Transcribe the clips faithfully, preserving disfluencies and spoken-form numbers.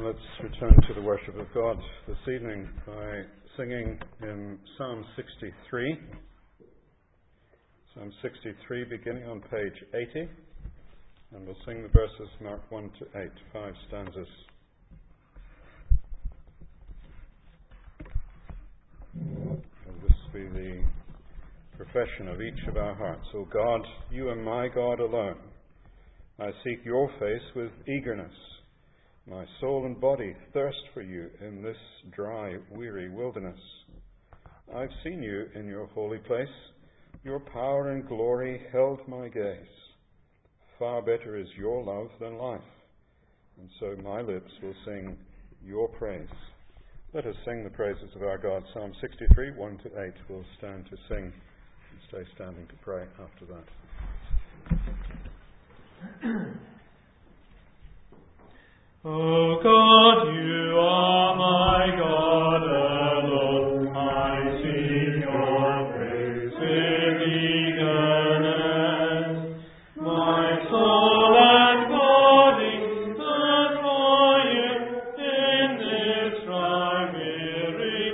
Let's return to the worship of God this evening by singing in Psalm sixty-three. Psalm sixty-three, beginning on page eighty, and we'll sing the verses marked one to eight, five stanzas. And this be the profession of each of our hearts. O God, you are my God alone. I seek your face with eagerness. My soul and body thirst for you in this dry, weary wilderness. I've seen you in your holy place. Your power and glory held my gaze. Far better is your love than life, and so my lips will sing your praise. Let us sing the praises of our God. Psalm sixty-three, one to eight. We'll stand to sing and stay standing to pray after that. O God, you are my God alone. I seek your praise with eagerness. My soul and body thirst for you in this dry, weary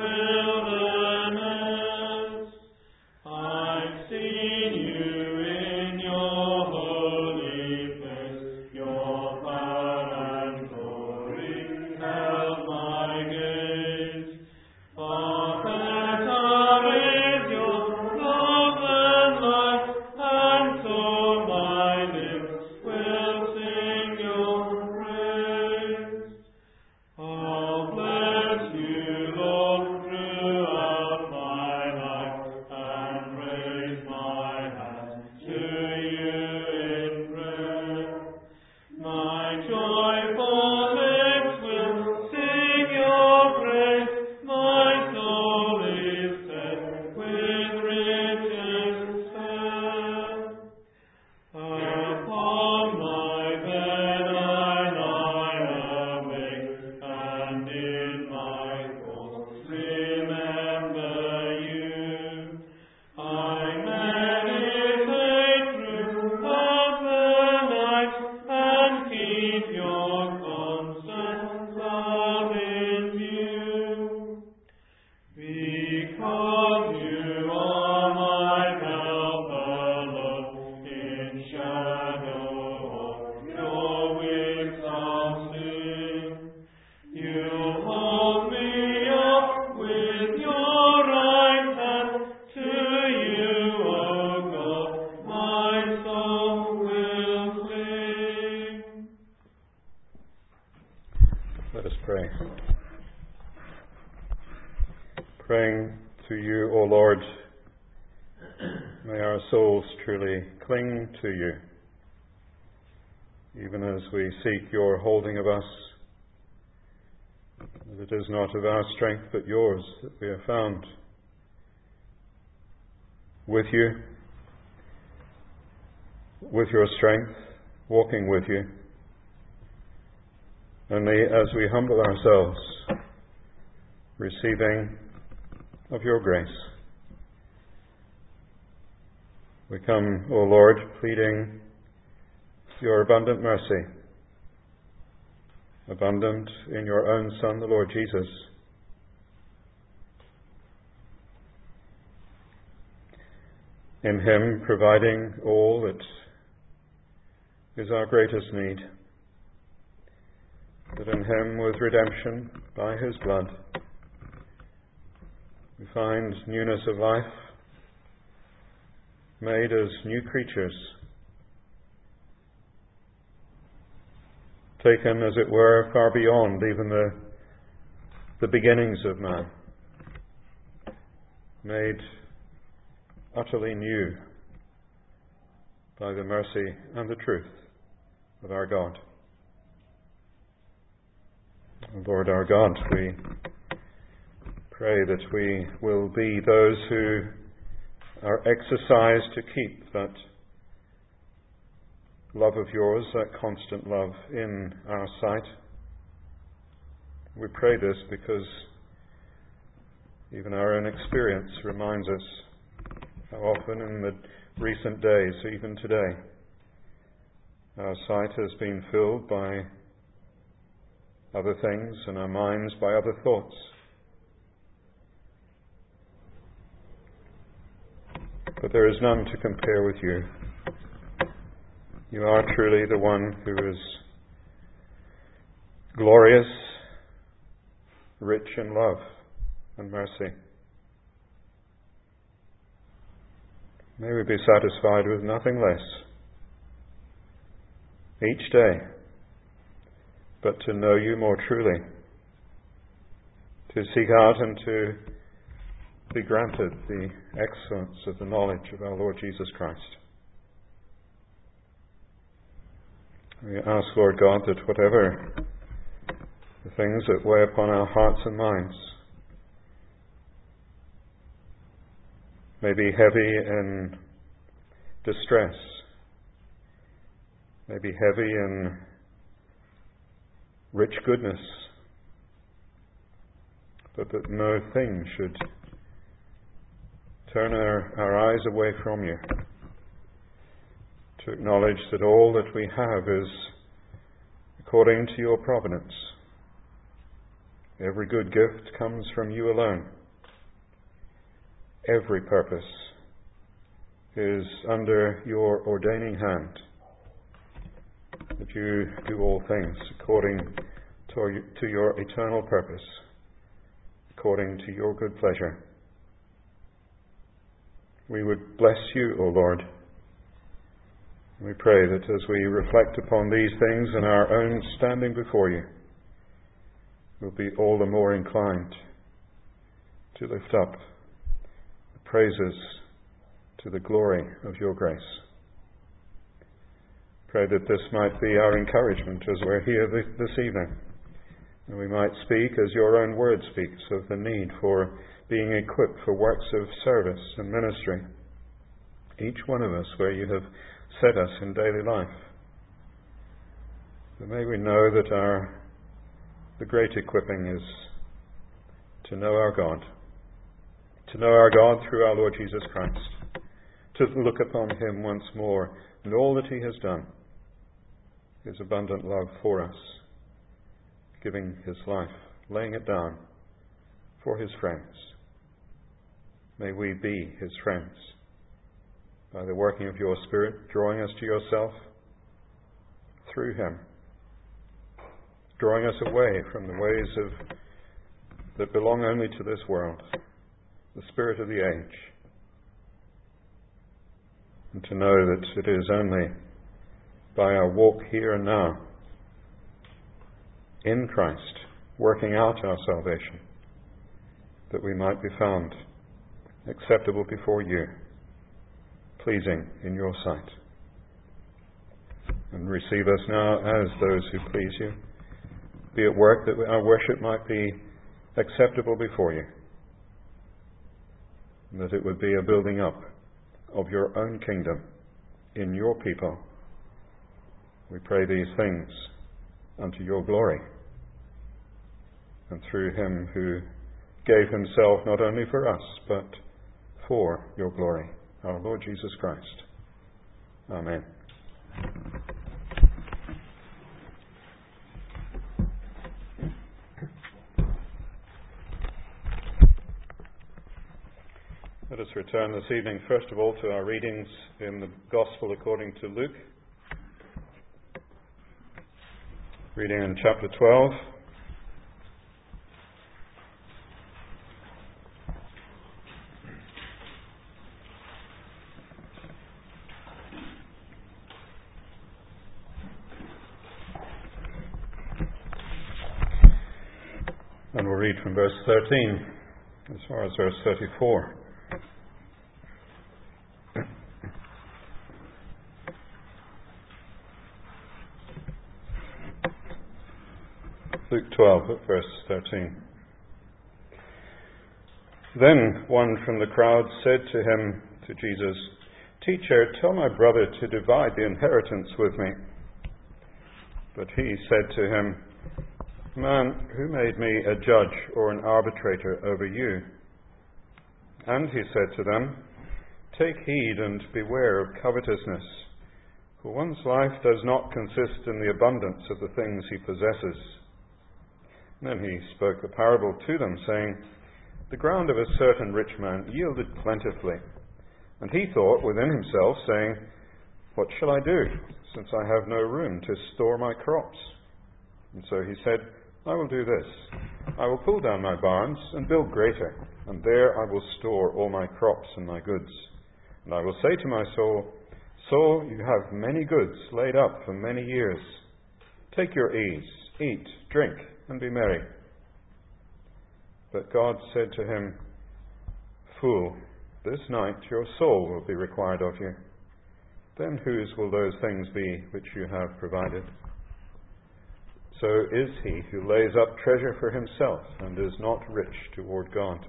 wilderness. I've seen you in your holy place. Your Praying to you, O Lord, may our souls truly cling to you, even as we seek your holding of us. It is not of our strength but yours that we are found. With you, with your strength, walking with you, only as we humble ourselves, receiving of your grace. We come, O Lord, pleading your abundant mercy, abundant in your own Son, the Lord Jesus. In him providing all that is our greatest need, that in him with redemption by his blood we find newness of life, made as new creatures, taken, as it were, far beyond even the, the beginnings of man, made utterly new by the mercy and the truth of our God. Lord our God, we pray that we will be those who are exercised to keep that love of yours, that constant love in our sight. We pray this because even our own experience reminds us how often in the recent days, even today, our sight has been filled by other things and our minds by other thoughts. But there is none to compare with you. You are truly the one who is glorious, rich in love and mercy. May we be satisfied with nothing less each day, but to know you more truly, to seek out and to be granted the excellence of the knowledge of our Lord Jesus Christ. We ask, Lord God, that whatever the things that weigh upon our hearts and minds may be heavy in distress, may be heavy in rich goodness, but that no thing should turn our, our eyes away from you, to acknowledge that all that we have is according to your providence. Every good gift comes from you alone. Every purpose is under your ordaining hand, that you do all things according to, to your eternal purpose, according to your good pleasure. We would bless you, O Lord. We pray that as we reflect upon these things in our own standing before you, we'll be all the more inclined to lift up the praises to the glory of your grace. Pray that this might be our encouragement as we're here this evening, and we might speak as your own word speaks of the need for being equipped for works of service and ministry, each one of us where you have set us in daily life. But may we know that our the great equipping is to know our God, to know our God through our Lord Jesus Christ, to look upon him once more and all that he has done, his abundant love for us, giving his life, laying it down for his friends. May we be his friends by the working of your Spirit, drawing us to yourself through him, drawing us away from the ways of that belong only to this world, the spirit of the age, and to know that it is only by our walk here and now in Christ, working out our salvation, that we might be found acceptable before you, pleasing in your sight. And receive us now as those who please you. Be at work that our worship might be acceptable before you, and that it would be a building up of your own kingdom in your people. We pray these things unto your glory, and through him who gave himself not only for us, but for your glory, our Lord Jesus Christ. Amen. Let us return this evening, first of all, to our readings in the Gospel according to Luke. Reading in chapter twelve. And we'll read from verse thirteen as far as verse thirty-four. Luke twelve, verse thirteen. Then one from the crowd said to him, to Jesus, "Teacher, tell my brother to divide the inheritance with me." But he said to him, "Man, who made me a judge or an arbitrator over you?" And he said to them, "Take heed and beware of covetousness, for one's life does not consist in the abundance of the things he possesses." Then he spoke a parable to them, saying, The ground of a certain rich man yielded plentifully. And he thought within himself, saying, What shall I do, since I have no room to store my crops? And so he said, I will do this. I will pull down my barns and build greater, and there I will store all my crops and my goods. And I will say to my soul, Soul, you have many goods laid up for many years. Take your ease, eat, drink, and be merry. But God said to him, Fool, this night your soul will be required of you. Then whose will those things be which you have provided? So is he who lays up treasure for himself and is not rich toward God.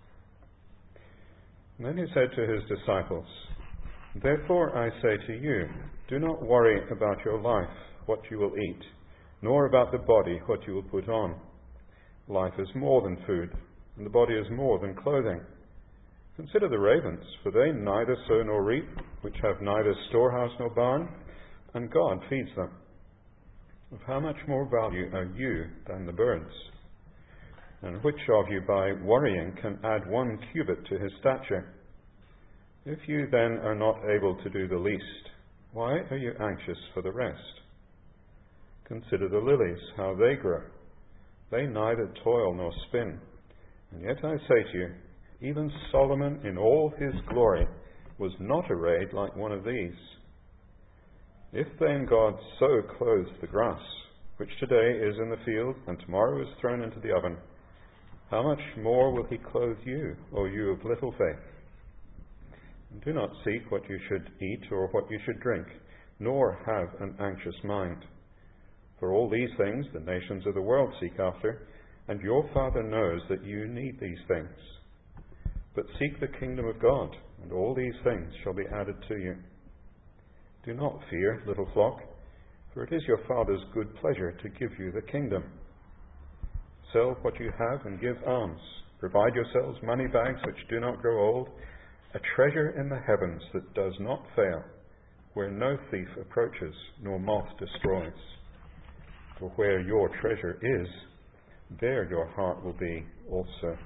And then he said to his disciples, Therefore I say to you, do not worry about your life, what you will eat, nor about the body, what you will put on. Life is more than food, and the body is more than clothing. Consider the ravens, for they neither sow nor reap, which have neither storehouse nor barn, and God feeds them. Of how much more value are you than the birds? And which of you by worrying can add one cubit to his stature? If you then are not able to do the least, why are you anxious for the rest? Consider the lilies, how they grow. They neither toil nor spin. And yet I say to you, even Solomon in all his glory was not arrayed like one of these. If then God so clothes the grass, which today is in the field and tomorrow is thrown into the oven, how much more will he clothe you, O you of little faith? And do not seek what you should eat or what you should drink, nor have an anxious mind. For all these things the nations of the world seek after, and your Father knows that you need these things. But seek the kingdom of God, and all these things shall be added to you. Do not fear, little flock, for it is your Father's good pleasure to give you the kingdom. Sell what you have and give alms. Provide yourselves money bags which do not grow old, a treasure in the heavens that does not fail, where no thief approaches nor moth destroys. For where your treasure is, there your heart will be also.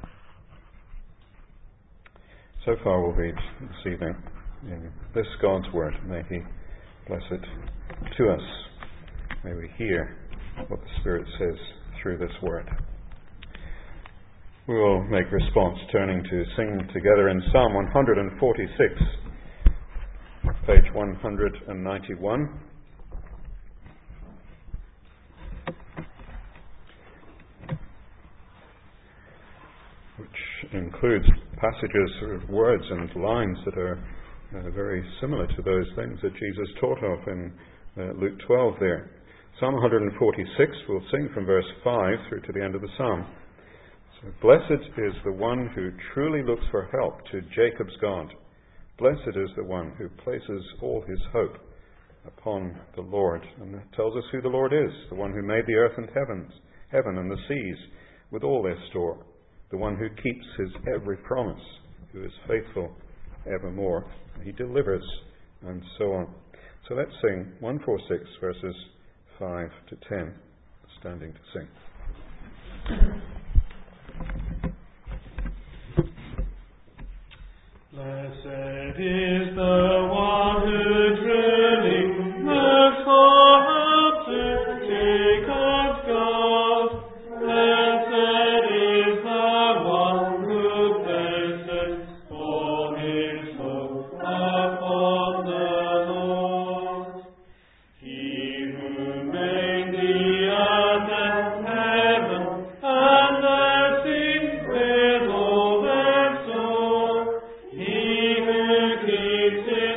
So far we'll read this evening in this God's Word. May He bless it to us. May we hear what the Spirit says through this Word. We will make response turning to sing together in Psalm one forty-six, page one ninety-one. Which includes passages of words and lines that are uh, very similar to those things that Jesus taught of in uh, Luke twelve there. Psalm one forty-six, we'll sing from verse five through to the end of the psalm. So, blessed is the one who truly looks for help to Jacob's God. Blessed is the one who places all his hope upon the Lord. And that tells us who the Lord is, the one who made the earth and heavens, heaven and the seas with all their store. The one who keeps his every promise, who is faithful evermore. He delivers, and so on. So let's sing one forty-six, verses five to ten, standing to sing. Blessed is the one who truly looks for help to Jacob's God. Blessed is the one who places all his hope upon the Lord. He who made the earth and heaven and the sea with all their store. He who keeps his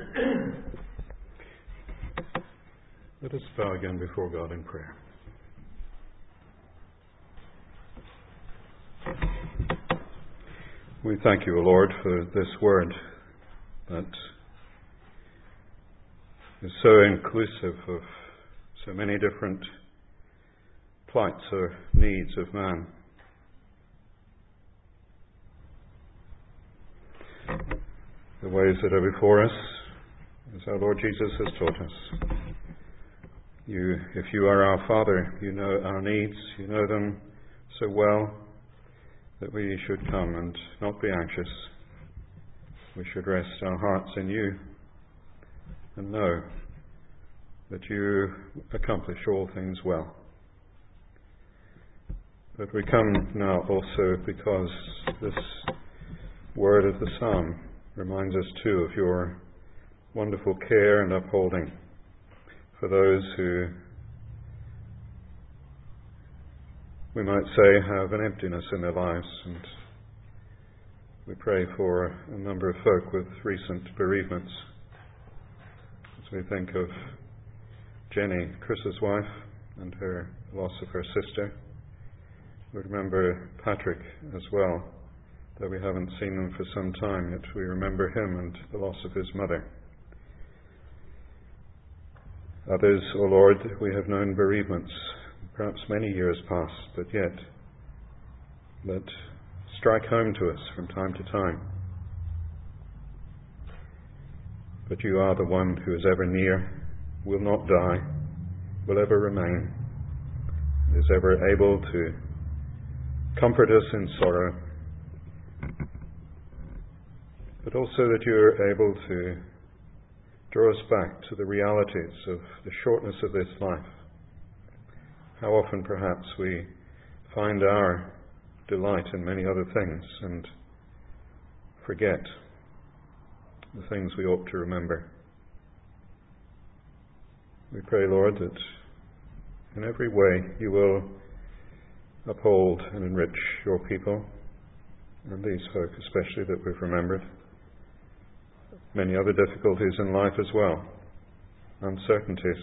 Let us bow again before God in prayer. We thank you, O Lord, for this word that is so inclusive of so many different plights or needs of man. The ways that are before us, as our Lord Jesus has taught us. You, if you are our Father, you know our needs, you know them so well that we should come and not be anxious. We should rest our hearts in you and know that you accomplish all things well. But we come now also because this word of the Psalm reminds us too of your wonderful care and upholding for those who, we might say, have an emptiness in their lives. And we pray for a number of folk with recent bereavements. As we think of Jenny, Chris's wife, and her loss of her sister. We remember Patrick as well, though we haven't seen him for some time, yet we remember him and the loss of his mother. Others, O Lord, we have known bereavements, perhaps many years past, but yet that strike home to us from time to time. But you are the one who is ever near, will not die, will ever remain, is ever able to comfort us in sorrow, but also that you are able to draw us back to the realities of the shortness of this life. How often perhaps we find our delight in many other things and forget the things we ought to remember. We pray, Lord, that in every way you will uphold and enrich your people, and these folk especially that we've remembered. Many other difficulties in life as well, uncertainties,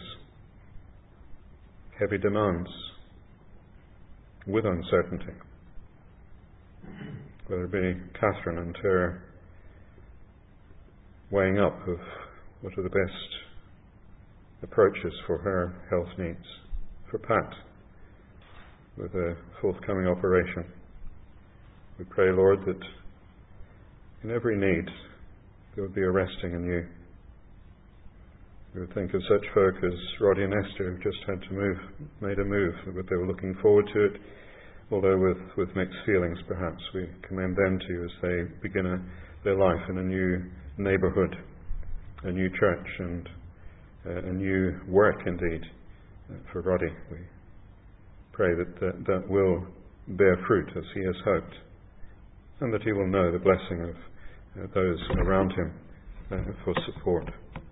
heavy demands with uncertainty, whether it be Catherine and her weighing up of what are the best approaches for her health needs, for Pat with a forthcoming operation. We pray, Lord, that in every need there would be a resting in you. We would think of such folk as Roddy and Esther, who just had to move, made a move, but they were looking forward to it, although with, with mixed feelings perhaps. We commend them to you as they begin a, their life in a new neighbourhood, a new church, and uh, a new work indeed uh, for Roddy. We pray that, that that will bear fruit as he has hoped, and that he will know the blessing of uh, those around him uh, for support.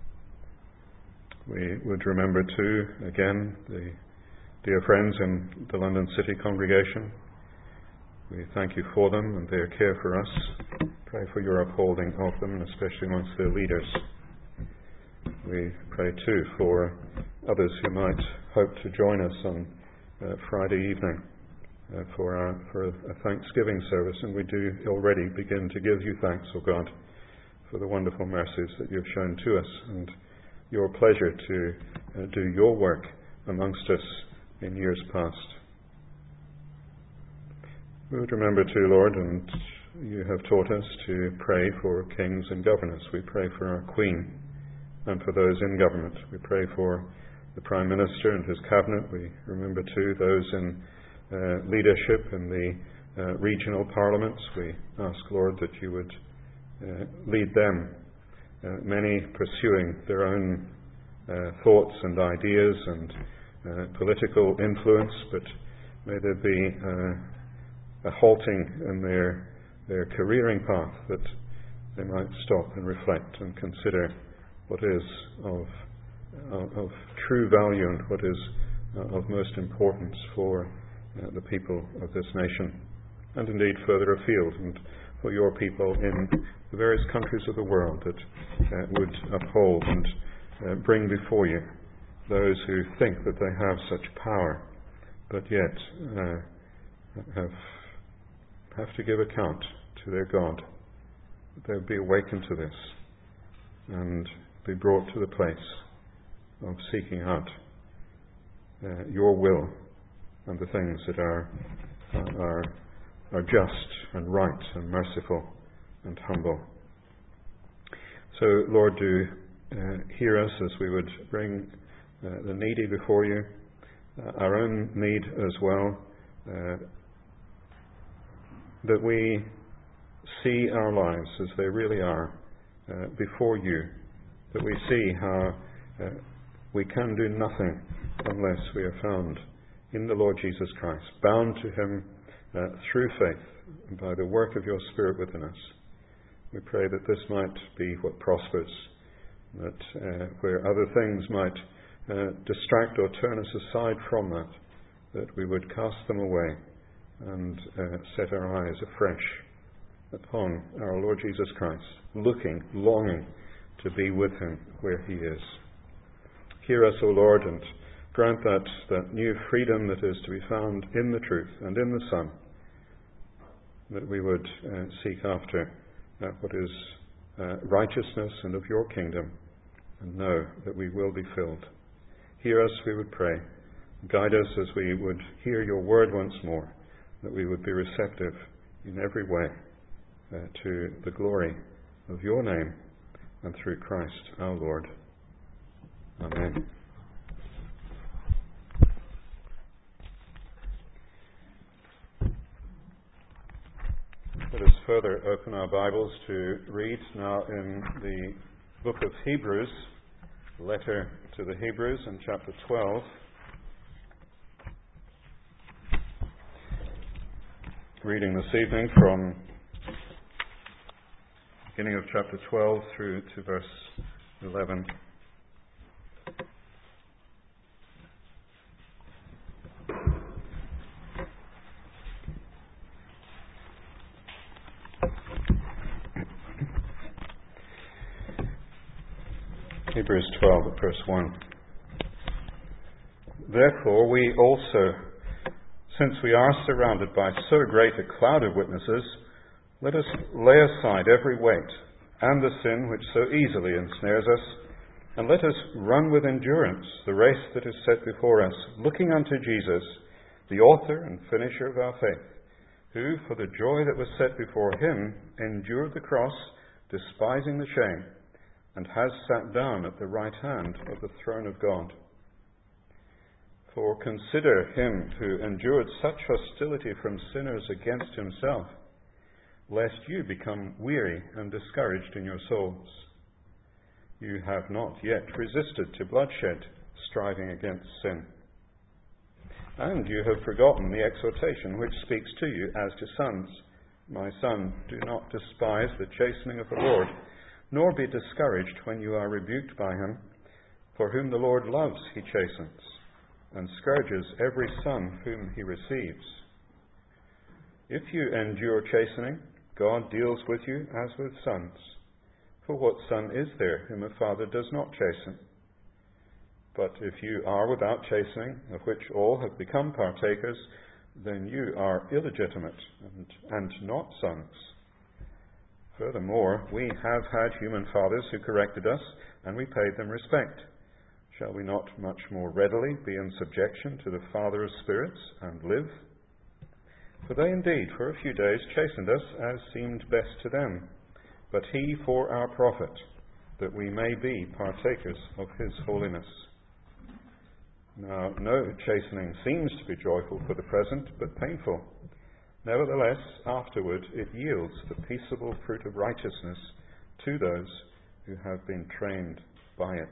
We would remember too, again, the dear friends in the London City congregation. We thank you for them and their care for us. Pray for your upholding of them, and especially amongst their leaders. We pray too for others who might hope to join us on uh, Friday evening uh, for, our, for a Thanksgiving service, and we do already begin to give you thanks, O God, for the wonderful mercies that you've shown to us, and your pleasure to uh, do your work amongst us in years past. We would remember too, Lord, and you have taught us to pray for kings and governors. We pray for our Queen and for those in government. We pray for the Prime Minister and his cabinet. We remember too those in uh, leadership in the uh, regional parliaments. We ask, Lord, that you would uh, lead them, uh, many pursuing their own uh, thoughts and ideas and uh, political influence, but may there be uh, a halting in their their careering path, that they might stop and reflect and consider what is of of, of true value and what is uh, of most importance for uh, the people of this nation, and indeed further afield, and for your people in the various countries of the world that uh, would uphold and uh, bring before you those who think that they have such power, but yet uh, have, have to give account to their God. They'll be awakened to this and be brought to the place of seeking out uh, your will and the things that are, are, are just and right and merciful and humble. So, Lord, do uh, hear us as we would bring uh, the needy before you, uh, our own need as well, uh, that we see our lives as they really are uh, before you, that we see how uh, we can do nothing unless we are found in the Lord Jesus Christ, bound to him uh, through faith and by the work of your Spirit within us. We pray that this might be what prospers, that uh, where other things might uh, distract or turn us aside from that, that we would cast them away and uh, set our eyes afresh upon our Lord Jesus Christ, looking, longing to be with him where he is. Hear us, O Lord, and grant that, that new freedom that is to be found in the truth and in the Son, that we would uh, seek after uh, what is uh, righteousness and of your kingdom, and know that we will be filled. Hear us, we would pray. Guide us as we would hear your word once more, that we would be receptive in every way uh, to the glory of your name and through Christ our Lord. Amen. Let us further open our Bibles to read now in the book of Hebrews, letter to the Hebrews in chapter twelve. Reading this evening from beginning of chapter twelve through to verse eleven. Hebrews twelve at verse one. Therefore we also, since we are surrounded by so great a cloud of witnesses, let us lay aside every weight and the sin which so easily ensnares us, and let us run with endurance the race that is set before us, looking unto Jesus, the author and finisher of our faith, who, for the joy that was set before him, endured the cross, despising the shame, and has sat down at the right hand of the throne of God. For consider him who endured such hostility from sinners against himself, lest you become weary and discouraged in your souls. You have not yet resisted to bloodshed, striving against sin. And you have forgotten the exhortation which speaks to you as to sons. My son, do not despise the chastening of the Lord, nor be discouraged when you are rebuked by him. For whom the Lord loves he chastens, and scourges every son whom he receives. If you endure chastening, God deals with you as with sons. For what son is there whom a father does not chasten? But if you are without chastening, of which all have become partakers, then you are illegitimate and, and not sons. Furthermore, we have had human fathers who corrected us, and we paid them respect. Shall we not much more readily be in subjection to the Father of spirits and live? For they indeed for a few days chastened us as seemed best to them, but he for our profit, that we may be partakers of his holiness. Now, no chastening seems to be joyful for the present, but painful. Nevertheless, afterward it yields the peaceable fruit of righteousness to those who have been trained by it.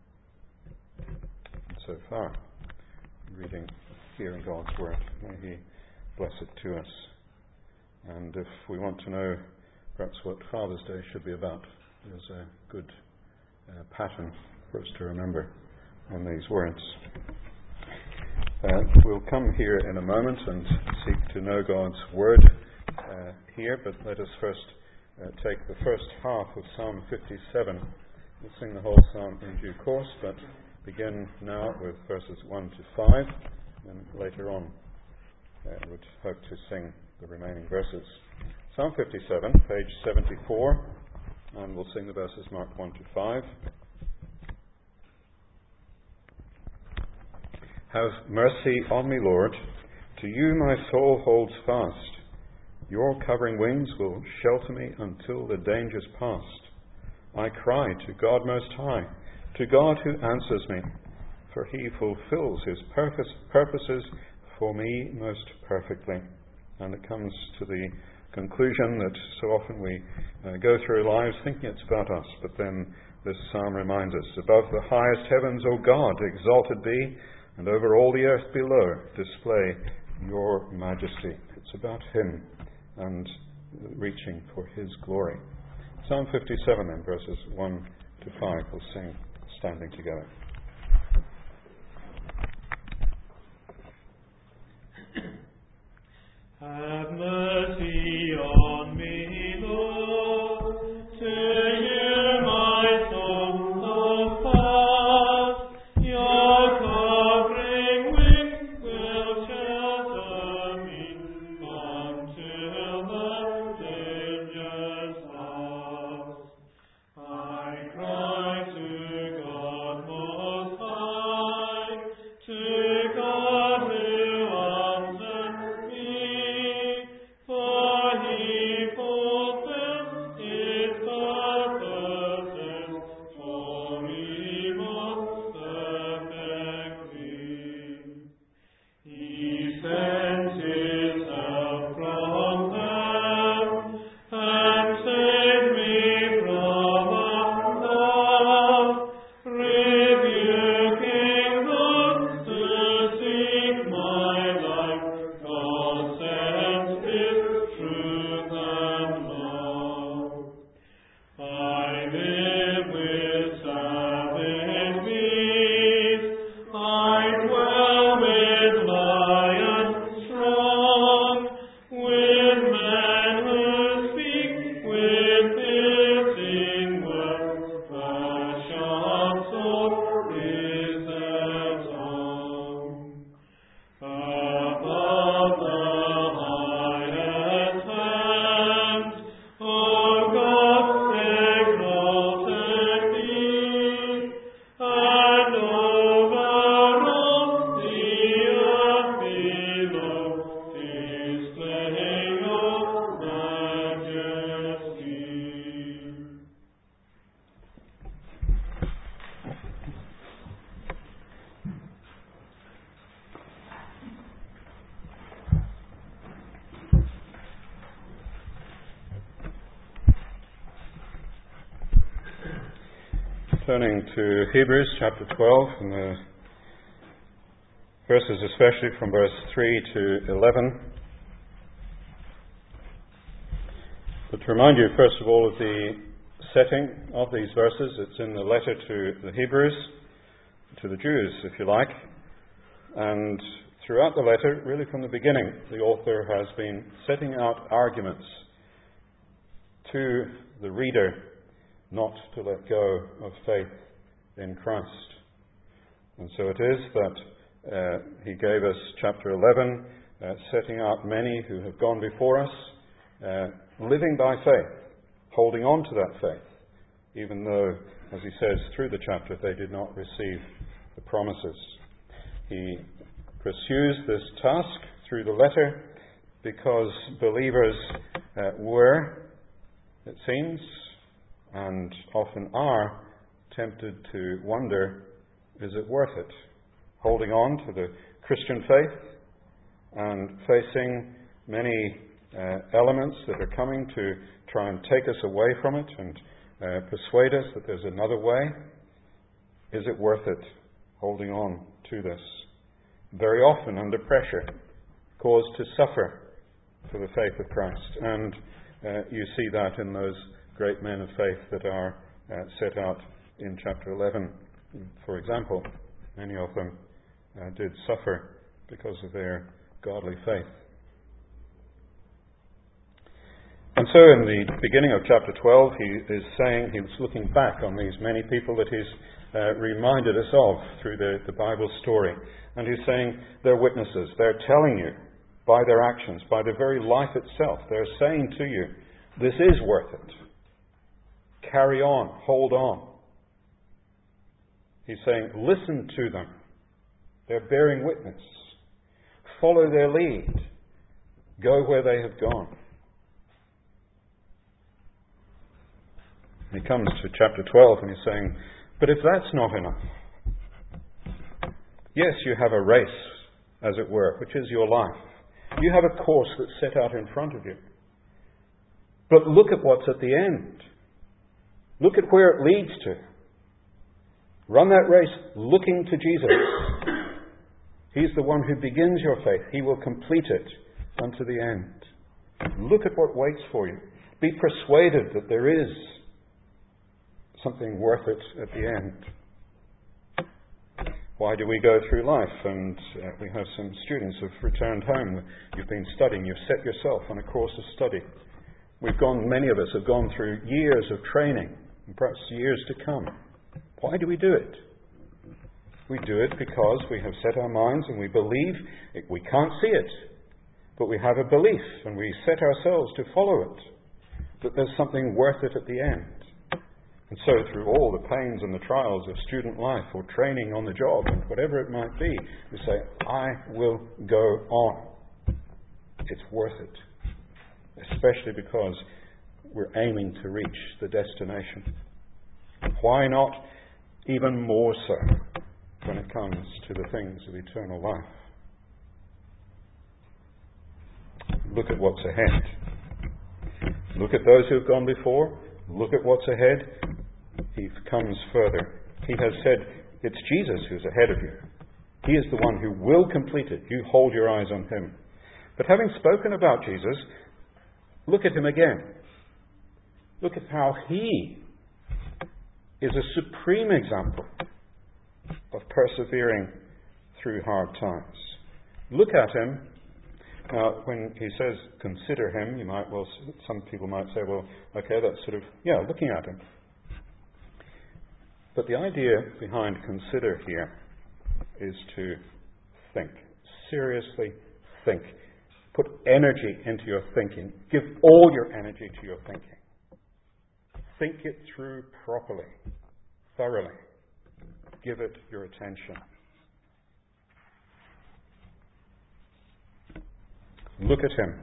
And so far, reading, hearing God's word, may he bless it to us. And if we want to know perhaps what Father's Day should be about, there's a good uh, pattern for us to remember on these words. Uh, we'll come here in a moment and seek to know God's word uh, here, but let us first uh, take the first half of Psalm fifty-seven. We'll sing the whole psalm in due course, but begin now with verses one to five, and later on I uh, would hope to sing the remaining verses. Psalm fifty-seven, page seventy-four, and we'll sing the verses marked one to five. Have mercy on me, Lord. To you my soul holds fast. Your covering wings will shelter me until the danger's past. I cry to God Most High, to God who answers me, for he fulfills his purpose, purposes for me most perfectly. And it comes to the conclusion that so often we uh, go through our lives thinking it's about us, but then this psalm reminds us, above the highest heavens, O God, exalted be, and over all the earth below, display your majesty. It's about him and reaching for his glory. Psalm fifty-seven, then, verses one to five, we'll sing standing together. Have mercy on me, Lord, to you my soul holds fast. Your covering wings will shelter me until the danger's past. I cry to God Most High, to God who answers me, for he fulfills his purposes for me most perfectly. He sends his help from heaven and saves me from above, rebuking those who seek my life. God sends his truth and love. I live with savage beasts, I dwell with lions strong, with men who speak with piercing words, the sharp sword is their tongue. Above the highest heavens, O God, exalted be, and over all the earth below, display your majesty. Turning to Hebrews chapter twelve, and the verses especially from verse three to eleven. But to remind you, first of all, of the setting of these verses, it's in the letter to the Hebrews, to the Jews, if you like. And throughout the letter, really from the beginning, the author has been setting out arguments to the reader not to let go of faith in Christ. And so it is that uh, he gave us chapter eleven, uh, setting out many who have gone before us, uh, living by faith, holding on to that faith, even though, as he says through the chapter, they did not receive the promises. He pursues this task through the letter because believers uh, were, it seems, and often are, tempted to wonder, is it worth it? Holding on to the Christian faith and facing many uh, elements that are coming to try and take us away from it and uh, persuade us that there's another way. Is it worth it, holding on to this? Very often under pressure, caused to suffer for the faith of Christ. And uh, you see that in those great men of faith that are uh, set out in chapter eleven. For example, many of them uh, did suffer because of their godly faith. And so in the beginning of chapter twelve, he is saying, he's looking back on these many people that he's uh, reminded us of through the, the Bible story. And he's saying they're witnesses. They're telling you by their actions, by their very life itself, they're saying to you, this is worth it. Carry on, hold on. He's saying, listen to them. They're bearing witness. Follow their lead. Go where they have gone. He comes to chapter twelve and he's saying, but if that's not enough, yes, you have a race, as it were, which is your life. You have a course that's set out in front of you. But look at what's at the end. Look at where it leads to. Run that race looking to Jesus. He's the one who begins your faith. He will complete it unto the end. Look at what waits for you. Be persuaded that there is something worth it at the end. Why do we go through life? And uh, we have some students who've returned home. You've been studying. You've set yourself on a course of study. We've gone, many of us have gone through years of training, and perhaps years to come. Why do we do it? We do it because we have set our minds and we believe it. We can't see it, but we have a belief and we set ourselves to follow it, that there's something worth it at the end. And so through all the pains and the trials of student life or training on the job and whatever it might be, we say, I will go on. It's worth it, especially because we're aiming to reach the destination. Why not even more so when it comes to the things of eternal life? Look at what's ahead. Look at those who have gone before. Look at what's ahead. He comes further. He has said, it's Jesus who's ahead of you. He is the one who will complete it. You hold your eyes on him. But having spoken about Jesus, look at him again. Look at how he is a supreme example of persevering through hard times. Look at him. Now, when he says consider him, you might well, some people might say, well, okay, that's sort of, yeah, looking at him. But the idea behind consider here is to think. Seriously think. Put energy into your thinking. Give all your energy to your thinking. Think it through properly, thoroughly. Give it your attention. Look at him.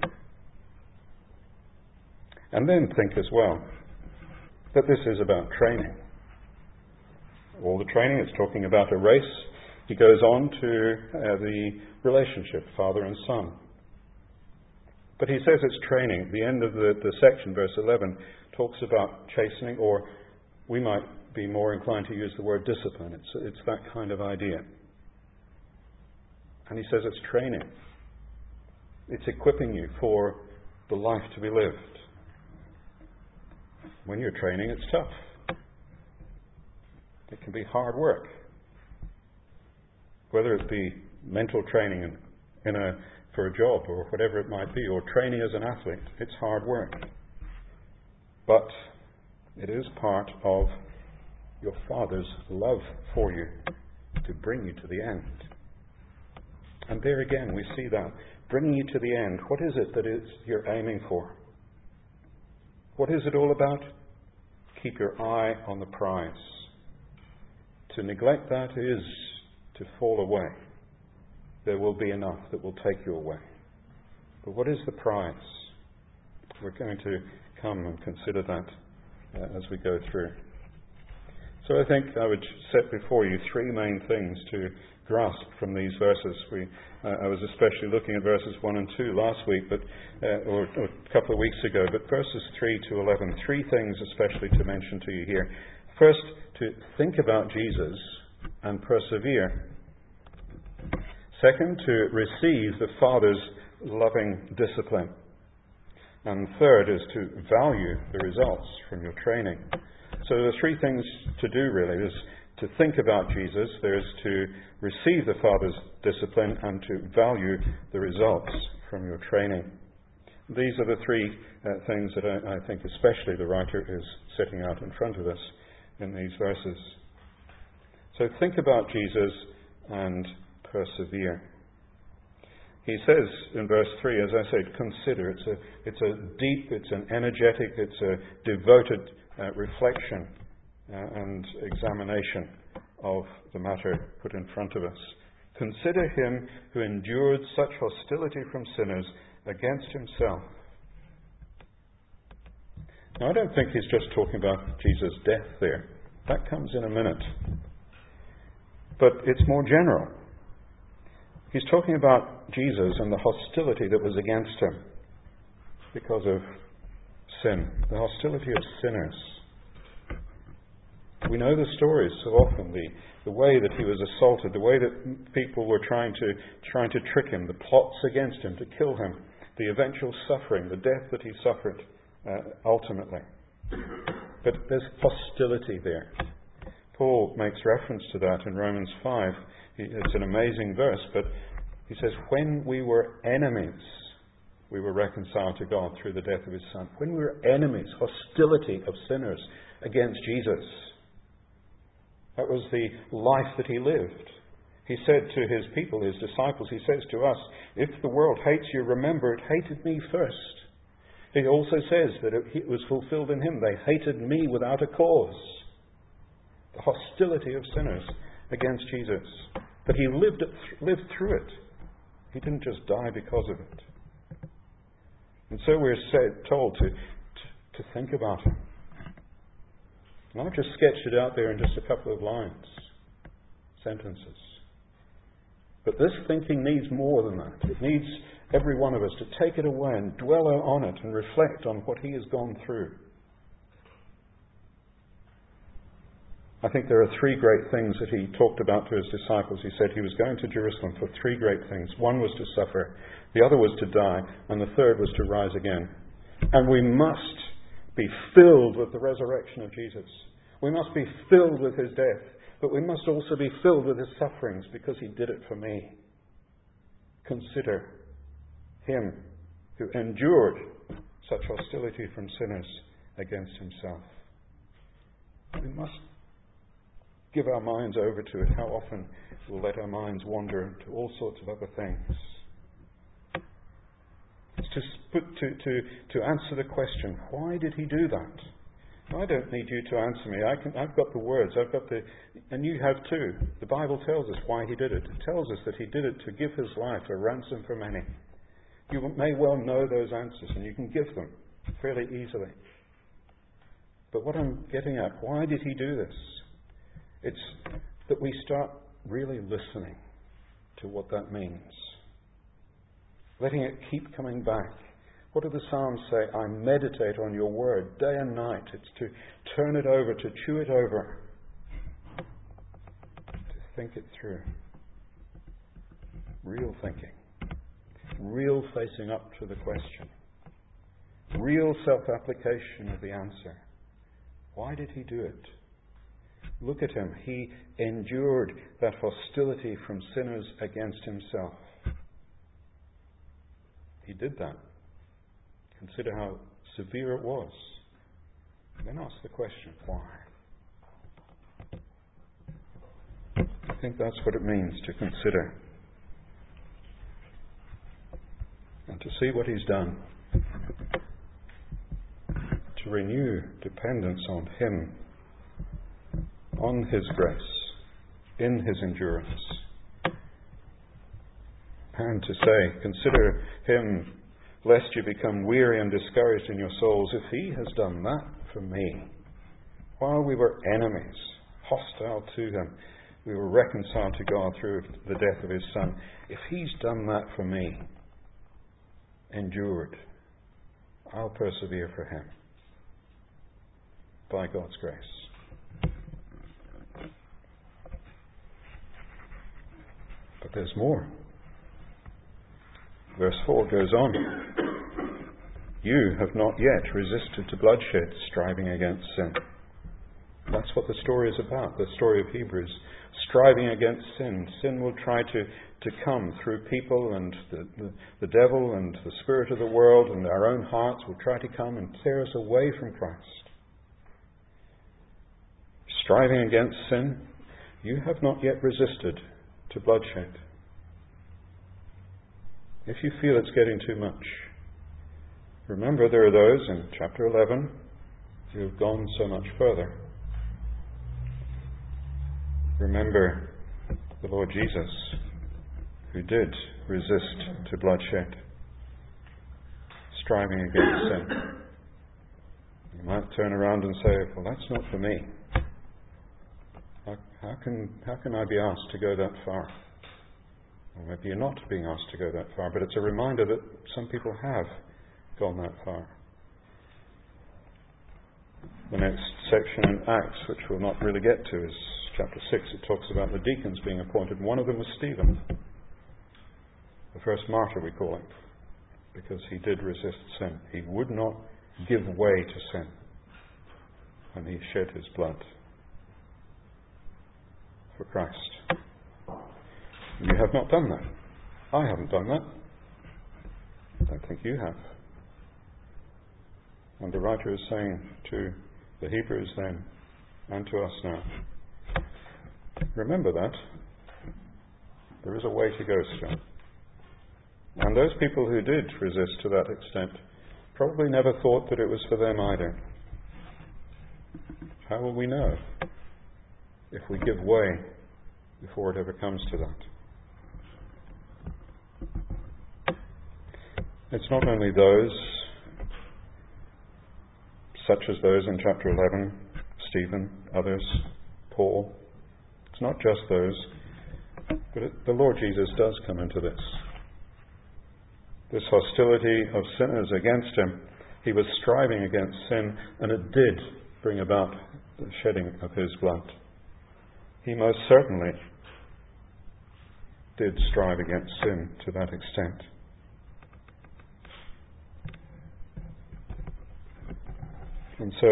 And then think as well that this is about training. All the training, it's talking about a race. He goes on to uh, the relationship, father and son. But he says it's training. The end of the, the section, verse eleven, talks about chastening, or we might be more inclined to use the word discipline. It's, it's that kind of idea. And he says it's training. It's equipping you for the life to be lived. When you're training, it's tough. It can be hard work. Whether it be mental training in, in a, for a job or whatever it might be, or training as an athlete, it's hard work. But it is part of your Father's love for you to bring you to the end. And there again, we see that. Bringing you to the end. What is it that is you're aiming for? What is it all about? Keep your eye on the prize. To neglect that is to fall away. There will be enough that will take you away. But what is the prize? We're going to come and consider that uh, as we go through. So I think I would set before you three main things to grasp from these verses. We, uh, I was especially looking at verses one and two last week, but uh, or, or a couple of weeks ago, but verses three to eleven, three things especially to mention to you here. First, to think about Jesus and persevere. Second, to receive the Father's loving discipline. And third is to value the results from your training. So there are three things to do really. There's to think about Jesus, there's to receive the Father's discipline, and to value the results from your training. These are the three uh, things that I, I think especially the writer is setting out in front of us in these verses. So think about Jesus and persevere. He says in verse three, as I said, consider. It's a, it's a deep, it's an energetic, it's a devoted uh, reflection uh, and examination of the matter put in front of us. Consider him who endured such hostility from sinners against himself. Now, I don't think he's just talking about Jesus' death there. That comes in a minute. But it's more general. He's talking about Jesus and the hostility that was against him because of sin, the hostility of sinners. We know the stories so often, the, the way that he was assaulted, the way that people were trying to trying to trick him, the plots against him to kill him, the eventual suffering, the death that he suffered uh, ultimately. But there's hostility there. Paul makes reference to that in Romans five. It's an amazing verse, but he says, when we were enemies, we were reconciled to God through the death of his Son. When we were enemies, hostility of sinners against Jesus. That was the life that he lived. He said to his people, his disciples, he says to us, if the world hates you, remember it hated me first. He also says that it was fulfilled in him. They hated me without a cause. The hostility of sinners against Jesus. But he lived it, lived through it. He didn't just die because of it. And so we're said, told to, to, to think about him. And I've just sketched it out there in just a couple of lines, sentences. But this thinking needs more than that. It needs every one of us to take it away and dwell on it and reflect on what he has gone through. I think there are three great things that he talked about to his disciples. He said he was going to Jerusalem for three great things. One was to suffer, the other was to die, and the third was to rise again. And we must be filled with the resurrection of Jesus. We must be filled with his death, but we must also be filled with his sufferings because he did it for me. Consider him who endured such hostility from sinners against himself. We must give our minds over to it. How often we'll let our minds wander to all sorts of other things. It's to, put, to, to, to answer the question, why did he do that? I don't need you to answer me. I can, I've got the words. I've got the, and you have too. The Bible tells us why he did it. It tells us that he did it to give his life a ransom for many. You may well know those answers, and you can give them fairly easily. But what I'm getting at, why did he do this? It's that we start really listening to what that means. Letting it keep coming back. What do the Psalms say? I meditate on your word day and night. It's to turn it over, to chew it over, to think it through. Real thinking. Real facing up to the question. Real self-application of the answer. Why did he do it? Look at him. He endured that hostility from sinners against himself. He did that. Consider how severe it was. Then ask the question, why? I think that's what it means to consider. And to see what he's done. To renew dependence on him. On his grace. In his endurance. And to say, consider him, lest you become weary and discouraged in your souls. If he has done that for me, while we were enemies, hostile to him, we were reconciled to God through the death of his Son. If he's done that for me, endured, I'll persevere for him. By God's grace. But there's more. Verse four goes on. You have not yet resisted to bloodshed, striving against sin. That's what the story is about, the story of Hebrews. Striving against sin. Sin will try to, to come through people, and the, the, the devil and the spirit of the world and our own hearts will try to come and tear us away from Christ. Striving against sin, you have not yet resisted to bloodshed. If you feel it's getting too much, remember there are those in chapter eleven who have gone so much further. Remember the Lord Jesus, who did resist to bloodshed, striving against sin. You might turn around and say, well, that's not for me. How, how can how can I be asked to go that far? Or maybe you're not being asked to go that far, but it's a reminder that some people have gone that far. The next section in Acts, which we'll not really get to, is chapter six. It talks about the deacons being appointed. One of them was Stephen, the first martyr, we call him, because he did resist sin. He would not give way to sin, and he shed his blood for Christ. You have not done that. I haven't done that. I don't think you have. And the writer is saying to the Hebrews then, and to us now, remember that. There is a way to go still. And those people who did resist to that extent probably never thought that it was for them either. How will we know if we give way before it ever comes to that? It's not only those, such as those in chapter eleven, Stephen, others, Paul. It's not just those, but it, the Lord Jesus does come into this. This hostility of sinners against him. He was striving against sin, and it did bring about the shedding of his blood. He most certainly did strive against sin to that extent. And so,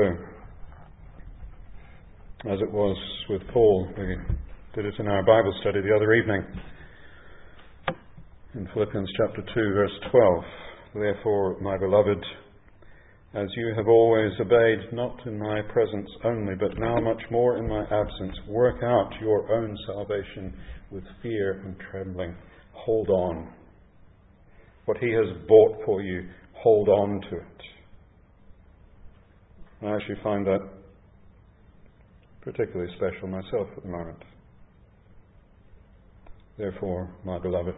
as it was with Paul, we did it in our Bible study the other evening, in Philippians chapter two, verse twelve. Therefore, my beloved, as you have always obeyed, not in my presence only, but now much more in my absence, work out your own salvation with fear and trembling. Hold on. What he has bought for you, hold on to it. I actually find that particularly special myself at the moment. Therefore, my beloved,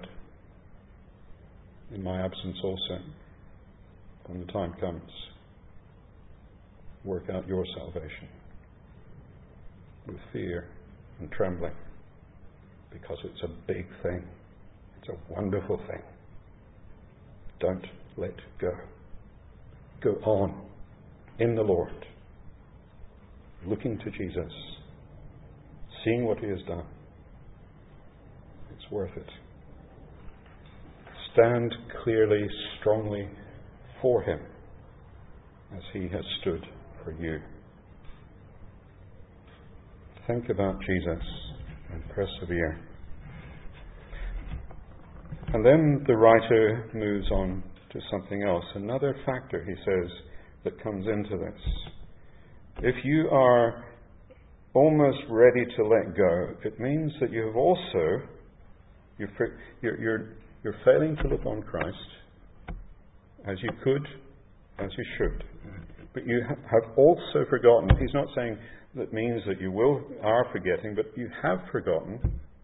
in my absence also, when the time comes, work out your salvation with fear and trembling, because it's a big thing. It's a wonderful thing. Don't let go. Go on in the Lord, looking to Jesus, seeing what he has done. It's worth it. Stand clearly, strongly for him, as he has stood for you. Think about Jesus and persevere. And then the writer moves on to something else. Another factor, he says, that comes into this. If you are almost ready to let go, it means that you have also, you're, you're, you're, you're failing to look on Christ as you could, as you should. But you have also forgotten. He's not saying that means that you will are forgetting, but you have forgotten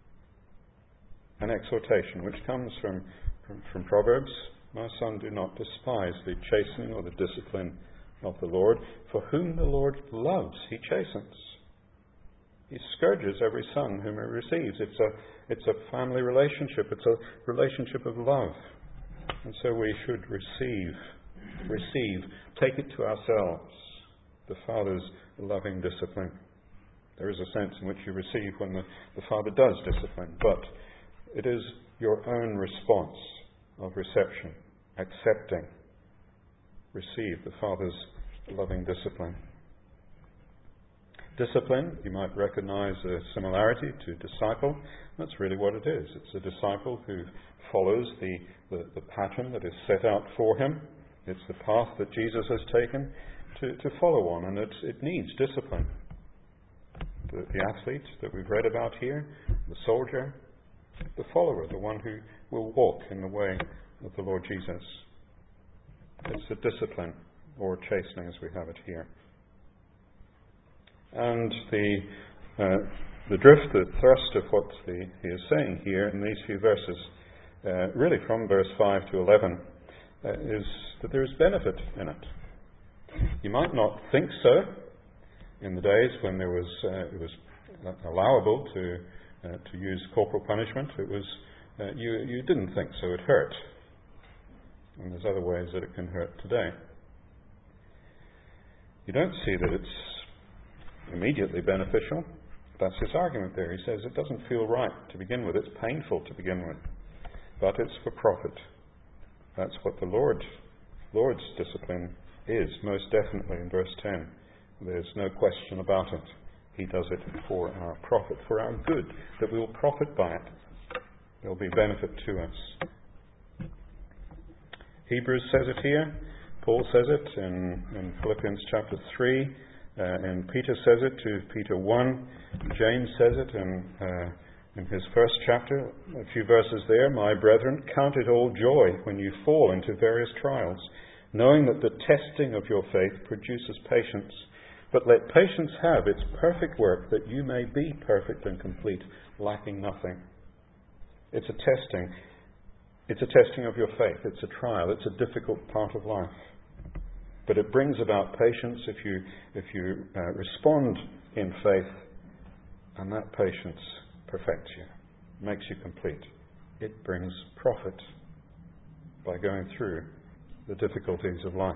an exhortation which comes from, from, from Proverbs. My son, do not despise the chastening or the discipline of the Lord, for whom the Lord loves, he chastens. He scourges every son whom he receives. It's a, it's a family relationship. It's a relationship of love. And so we should receive, receive, take it to ourselves, the Father's loving discipline. There is a sense in which you receive when the, the Father does discipline, but it is your own response of reception, accepting. Receive the Father's loving discipline. Discipline, you might recognize a similarity to disciple. That's really what it is. It's a disciple who follows the, the, the pattern that is set out for him. It's the path that Jesus has taken to, to follow on, and it, it needs discipline. The, the athlete that we've read about here, the soldier, the follower, the one who will walk in the way of the Lord Jesus. It's a discipline, or chastening as we have it here. And the uh, the drift, the thrust of what the, he is saying here in these few verses, uh, really from verse five to eleven, uh, is that there is benefit in it. You might not think so in the days when there was uh, it was allowable to uh, to use corporal punishment. It was uh, you you didn't think so. It hurt, and there's other ways that it can hurt today. You don't see that it's immediately beneficial. That's his argument there. He says it doesn't feel right to begin with. It's painful to begin with, but it's for profit. That's what the Lord, Lord's discipline is, most definitely in verse ten. There's no question about it. He does it for our profit, for our good, that we will profit by it. There will be benefit to us. Hebrews says it here. Paul says it in, in Philippians chapter three. Uh, and Peter says it to Peter one. James says it in, uh, in his first chapter, a few verses there. My brethren, count it all joy when you fall into various trials, knowing that the testing of your faith produces patience. But let patience have its perfect work, that you may be perfect and complete, lacking nothing. It's a testing. It's a testing of your faith. It's a trial. It's a difficult part of life. But it brings about patience if you if you uh, respond in faith, and that patience perfects you, makes you complete. It brings profit by going through the difficulties of life.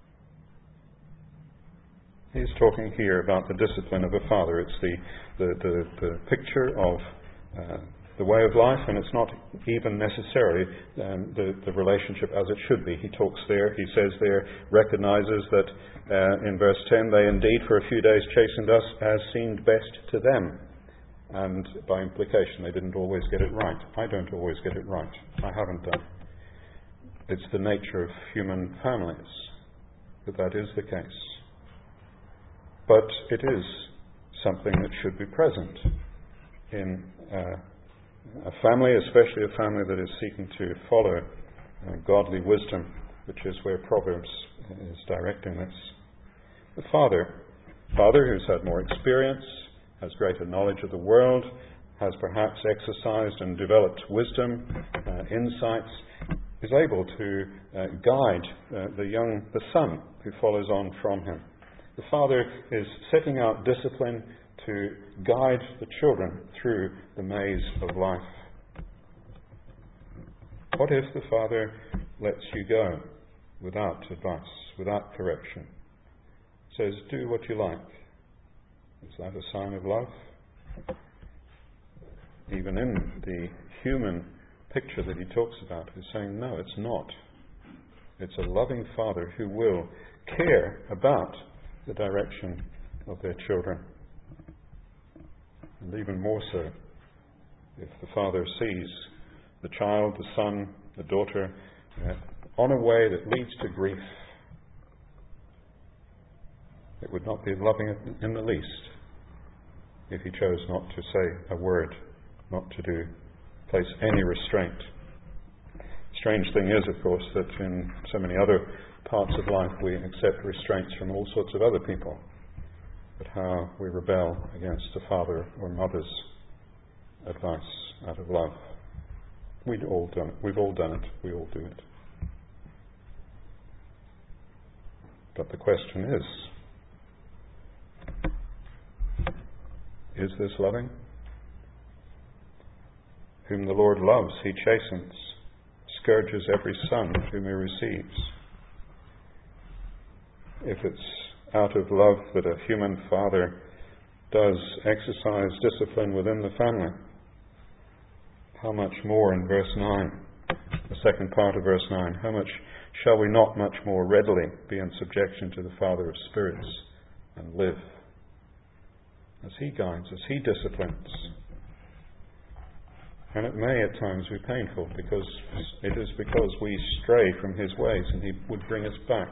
He's talking here about the discipline of a father. It's the the, the, the picture of uh, the way of life, and it's not even necessarily um, the, the relationship as it should be. He talks there, he says there, recognizes that uh, in verse ten, they indeed for a few days chastened us as seemed best to them. And by implication, they didn't always get it right. I don't always get it right. I haven't done. It's the nature of human families that that is the case. But it is something that should be present in uh, a family, especially a family that is seeking to follow uh, godly wisdom, which is where Proverbs is directing this. The father, father who's had more experience, has greater knowledge of the world, has perhaps exercised and developed wisdom, uh, insights, is able to uh, guide uh, the young, the son who follows on from him. The father is setting out discipline to guide the children through the maze of life. What if the father lets you go without advice, without correction? Says, do what you like. Is that a sign of love? Even in the human picture that he talks about, he's saying, no, it's not. It's a loving father who will care about the direction of their children. And even more so, if the father sees the child, the son, the daughter, uh, on a way that leads to grief, it would not be loving in the least if he chose not to say a word, not to do, place any restraint. Strange thing is, of course, that in so many other parts of life we accept restraints from all sorts of other people. But how we rebel against a father or mother's advice out of love. We'd all done it. We've all done it. We all do it. But the question is, is this loving? Whom the Lord loves, he chastens, scourges every son whom he receives. If it's out of love that a human father does exercise discipline within the family, how much more in verse nine, the second part of verse nine, how much shall we not much more readily be in subjection to the Father of spirits and live? as He guides, as He disciplines. And it may at times be painful, because it is because we stray from His ways and He would bring us back.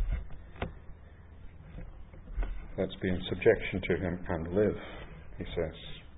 Let's be in subjection to Him and live, He says.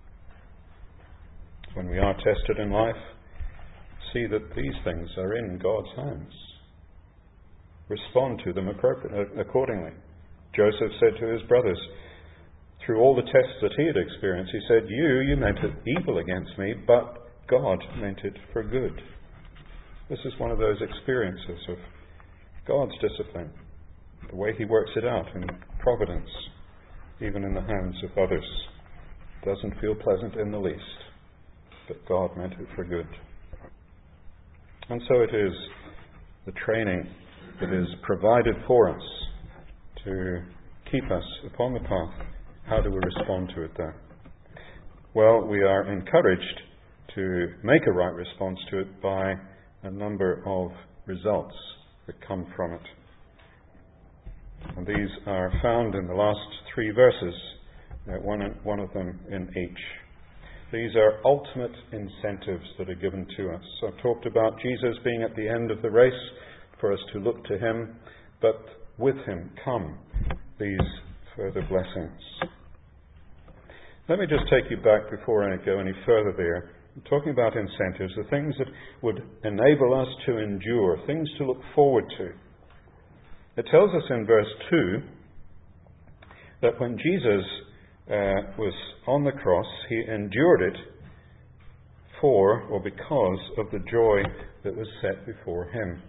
When we are tested in life, see that these things are in God's hands. Respond to them appropriately, accordingly. Joseph said to his brothers, through all the tests that he had experienced, he said, You, you meant it evil against me, but God meant it for good. This is one of those experiences of God's discipline, the way He works it out in providence, even in the hands of others. Doesn't feel pleasant in the least, but God meant it for good. And so it is the training that is provided for us to keep us upon the path. How do we respond to it then? Well, we are encouraged to make a right response to it by a number of results that come from it. And these are found in the last three verses, uh, one, one of them in each. These are ultimate incentives that are given to us. So I've talked about Jesus being at the end of the race for us to look to Him, but with Him come these further blessings. Let me just take you back before I go any further there. I'm talking about incentives, the things that would enable us to endure, things to look forward to. It tells us in verse two that when Jesus uh, was on the cross, He endured it for or because of the joy that was set before Him.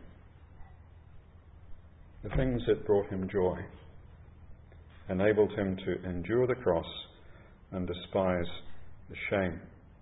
The things that brought Him joy enabled Him to endure the cross and despise the shame.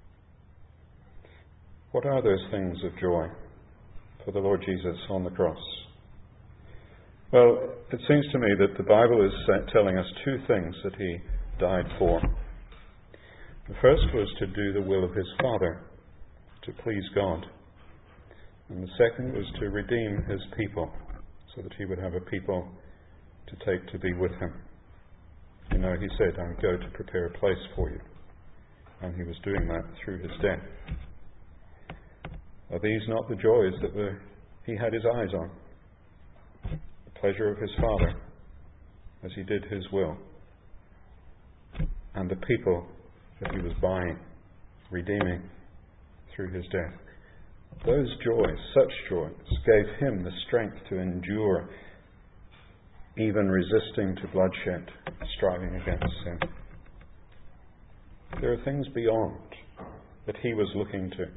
What are those things of joy for the Lord Jesus on the cross? Well, it seems to me that the Bible is telling us two things that He died for. The first was to do the will of His Father, to please God. And the second was to redeem His people, so that He would have a people to take to be with Him. You know, He said, I go to prepare a place for you. And He was doing that through His death. Are these not the joys that were, He had His eyes on? The pleasure of His Father as He did His will. And the people that He was buying, redeeming through His death. Those joys, such joys, gave Him the strength to endure, even resisting to bloodshed, striving against sin. There are things beyond that He was looking to.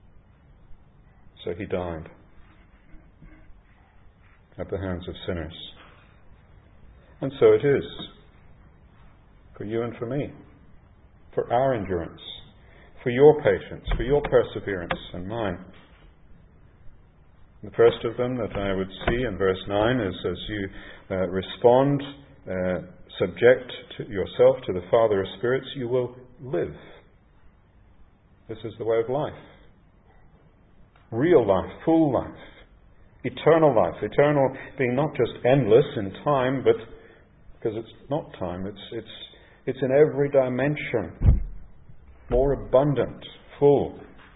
So He died at the hands of sinners. And so it is for you and for me, for our endurance, for your patience, for your perseverance and mine. The first of them that I would see in verse nine is as you uh, respond, uh, subject to yourself to the Father of spirits, you will live. This is the way of life. Real life, full life, eternal life. Eternal being not just endless in time, but because it's not time, it's it's it's in every dimension, more abundant, full.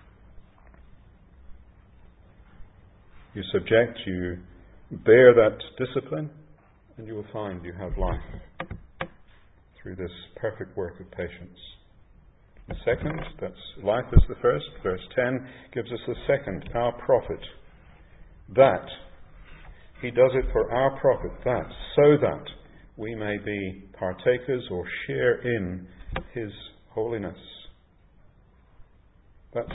You subject, you bear that discipline, and you will find you have life through this perfect work of patience. The second, that's life is the first. Verse ten gives us the second, our profit. That, He does it for our profit, that, so that we may be partakers or share in His holiness. That's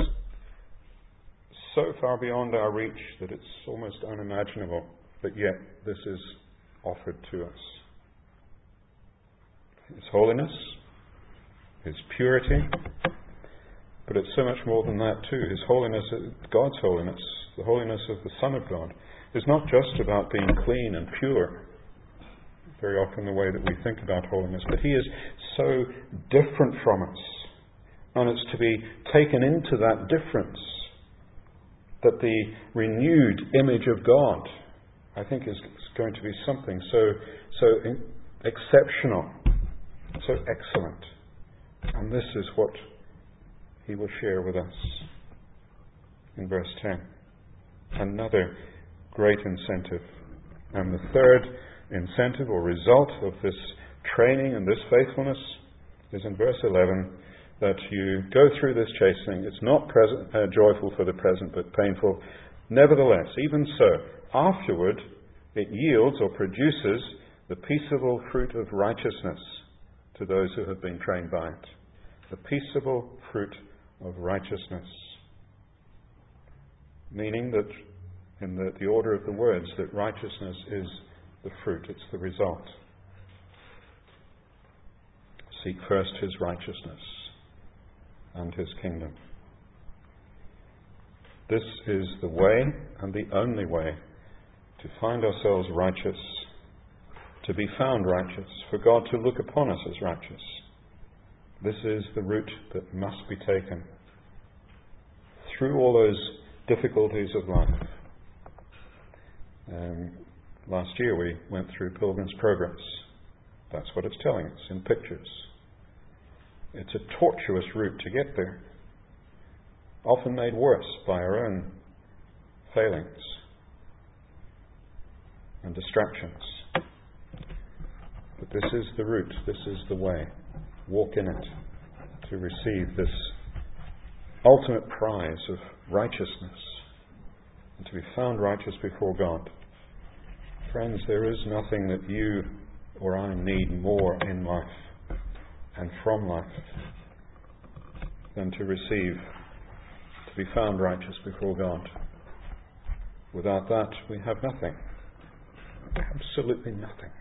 so far beyond our reach that it's almost unimaginable, but yet this is offered to us. His holiness, His purity, but it's so much more than that too. His holiness, God's holiness, the holiness of the Son of God, is not just about being clean and pure, very often the way that we think about holiness, but He is so different from us, and it's to be taken into that difference that the renewed image of God, I think, is going to be something so so exceptional, so excellent, And this is what he will share with us in verse ten. Another great incentive. And the third incentive or result of this training and this faithfulness is in verse eleven, that you go through this chastening. It's not present, uh, joyful for the present, but painful. Nevertheless, even so, afterward it yields or produces the peaceable fruit of righteousness to those who have been trained by it. The peaceable fruit of righteousness. Meaning that, in the, the order of the words, that righteousness is the fruit, it's the result. Seek first his righteousness and his kingdom. This is the way and the only way to find ourselves righteous, to be found righteous, for God to look upon us as righteous. This is the route that must be taken through all those difficulties of life. Um, last year we went through Pilgrim's Progress. That's what it's telling us in pictures. It's a tortuous route to get there, often made worse by our own failings and distractions. But this is the route, this is the way. Walk in it to receive this ultimate prize of righteousness and to be found righteous before God. Friends, there is nothing that you or I need more in life and from life than to receive, to be found righteous before God. Without that, we have nothing. Absolutely nothing.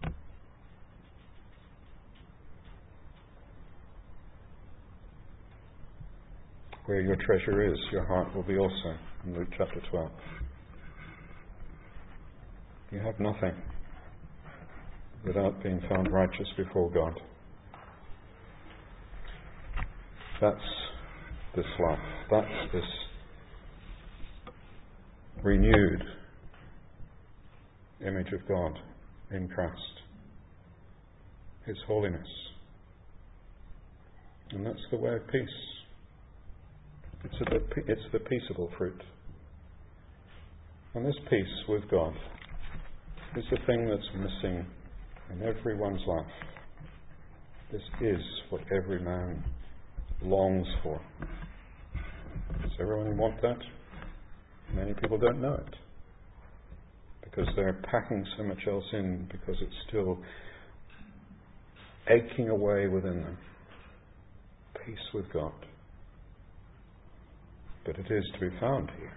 Where your treasure is, your heart will be also, in Luke chapter twelve. You have nothing without being found righteous before God. That's this life. That's this renewed image of God in Christ. His holiness. And that's the way of peace. It's, a, it's the peaceable fruit. And this peace with God is the thing that's missing in everyone's life. This is what every man longs for. Does everyone want that? Many people don't know it because they're packing so much else in, because it's still aching away within them. Peace with God. But it is to be found here.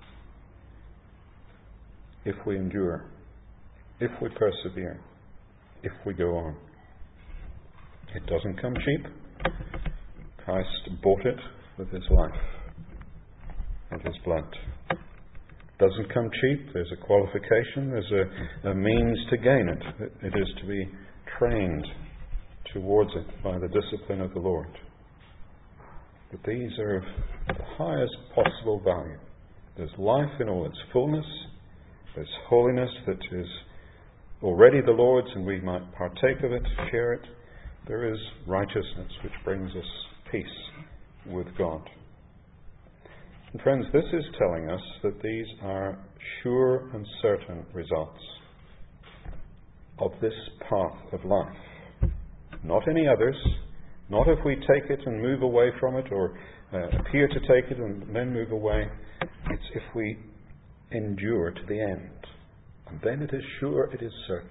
If we endure, if we persevere, if we go on. It doesn't come cheap. Christ bought it with his life and his blood. It doesn't come cheap. There's a qualification. There's a, a means to gain it. It is to be trained towards it by the discipline of the Lord. But these are of the highest possible value. There's life in all its fullness. There's holiness that is already the Lord's, and we might partake of it, share it. There is righteousness which brings us peace with God. And friends, this is telling us that these are sure and certain results of this path of life. Not any others. Not if we take it and move away from it, or uh, appear to take it and then move away. It's if we endure to the end. And then it is sure, it is certain.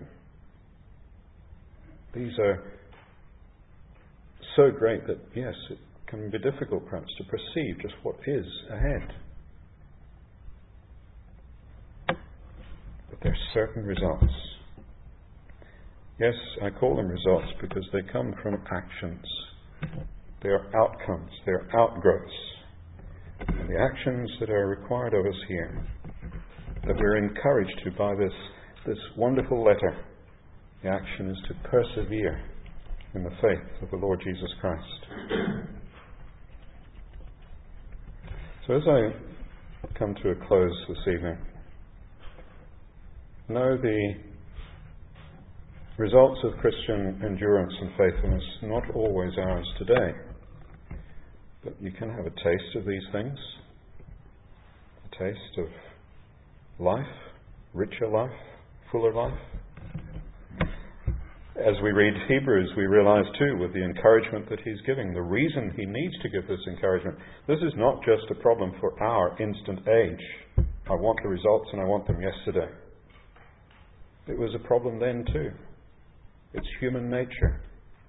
These are so great that, yes, it can be difficult perhaps to perceive just what is ahead. But they're certain results. Yes, I call them results because they come from actions. They are outcomes, they are outgrowths. And the actions that are required of us here, that we're encouraged to by this, this wonderful letter, the action is to persevere in the faith of the Lord Jesus Christ. So as I come to a close this evening, know the Results of Christian endurance and faithfulness, not always ours today. But you can have a taste of these things. A taste of life, richer life, fuller life. As we read Hebrews, we realize too, with the encouragement that he's giving, the reason he needs to give this encouragement, this is not just a problem for our instant age. I want the results and I want them yesterday. It was a problem then too. It's human nature.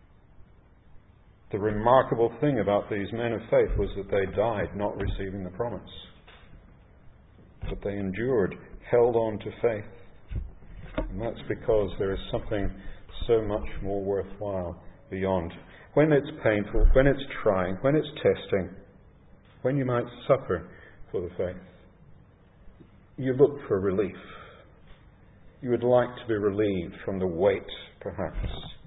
The remarkable thing about these men of faith was that they died not receiving the promise. But they endured, held on to faith. And that's because there is something so much more worthwhile beyond. When it's painful, when it's trying, when it's testing, when you might suffer for the faith, you look for relief. You would like to be relieved from the weight, perhaps.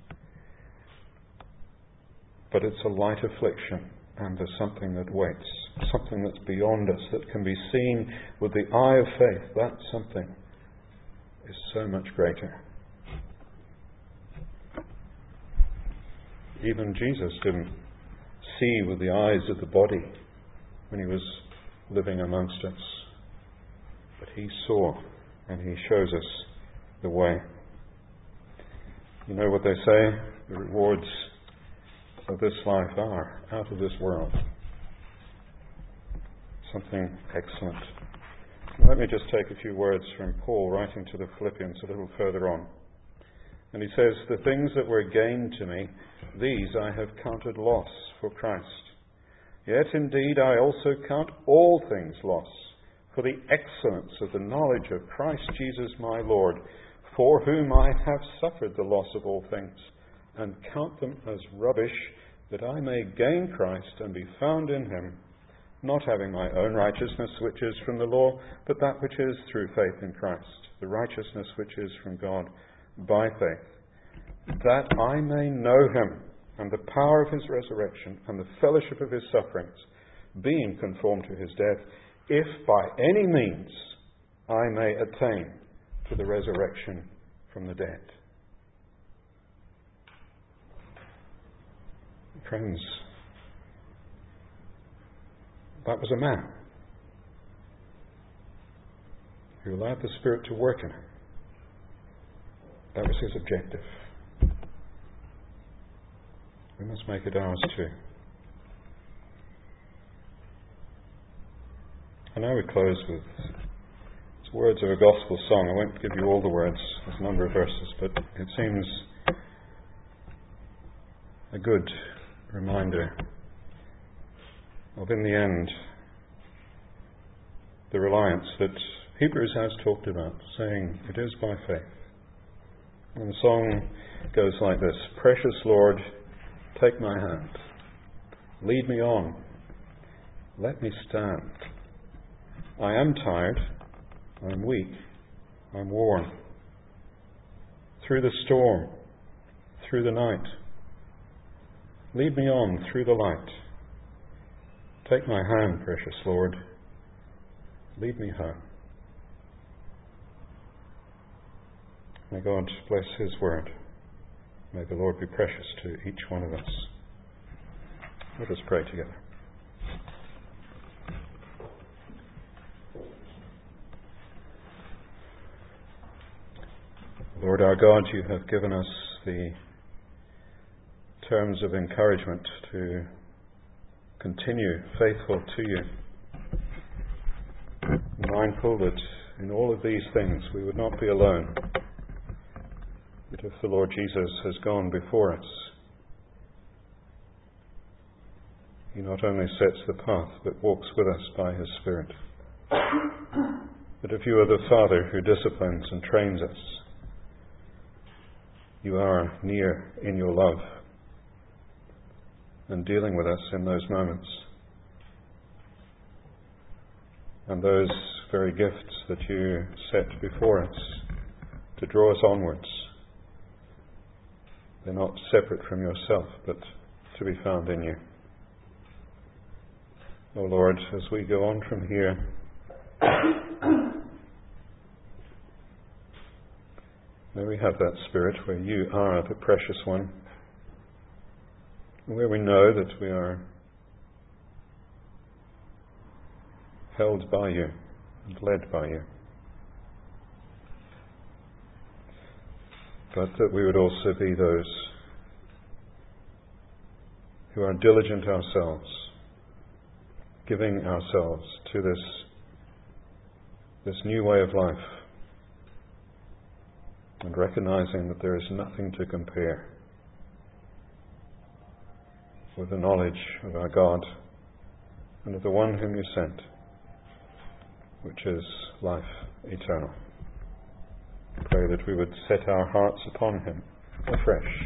But it's a light affliction, and there's something that waits, something that's beyond us, that can be seen with the eye of faith. That something is so much greater. Even Jesus didn't see with the eyes of the body when he was living amongst us. But he saw, and he shows us the way. You know what they say? The rewards of this life are out of this world. Something excellent. Let me just take a few words from Paul writing to the Philippians a little further on. And he says, "The things that were gained to me, these I have counted loss for Christ. Yet indeed I also count all things loss for the excellence of the knowledge of Christ Jesus my Lord, for whom I have suffered the loss of all things, and count them as rubbish, that I may gain Christ and be found in him, not having my own righteousness which is from the law, but that which is through faith in Christ, the righteousness which is from God by faith, that I may know him and the power of his resurrection and the fellowship of his sufferings, being conformed to his death, if by any means I may attain to the resurrection from the dead." Friends, that was a man who allowed the Spirit to work in him. That was his objective. We must make it ours too. And now we close with words of a gospel song. I won't give you all the words, there's a number of verses, but it seems a good reminder of, in the end, the reliance that Hebrews has talked about, saying it is by faith. And the song goes like this: "Precious Lord, take my hand, lead me on, let me stand. I am tired, I'm weak, I'm worn. Through the storm, through the night, lead me on through the light. Take my hand, precious Lord, lead me home." May God bless his word. May the Lord be precious to each one of us. Let us pray together. Lord our God, you have given us the terms of encouragement to continue faithful to you, mindful that in all of these things we would not be alone, but if the Lord Jesus has gone before us, he not only sets the path but walks with us by his Spirit. But if you are the Father who disciplines and trains us, you are near in your love and dealing with us in those moments. And those very gifts that you set before us to draw us onwards, they're not separate from yourself, but to be found in you. O Lord, as we go on from here, May we have that spirit where you are the precious one, where we know that we are held by you and led by you. But that we would also be those who are diligent ourselves, giving ourselves to this, this new way of life, and recognizing that there is nothing to compare with the knowledge of our God and of the one whom you sent, which is life eternal. Pray that we would set our hearts upon him afresh.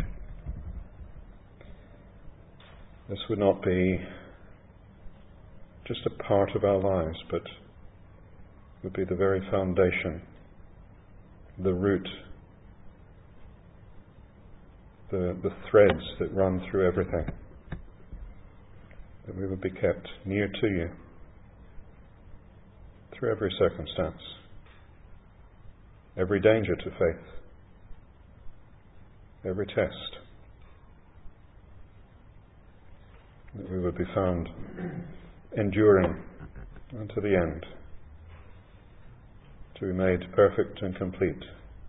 This would not be just a part of our lives, but would be the very foundation, the root, the, the threads that run through everything. That we would be kept near to you through every circumstance, every danger to faith, every test. That we would be found enduring unto the end, to be made perfect and complete.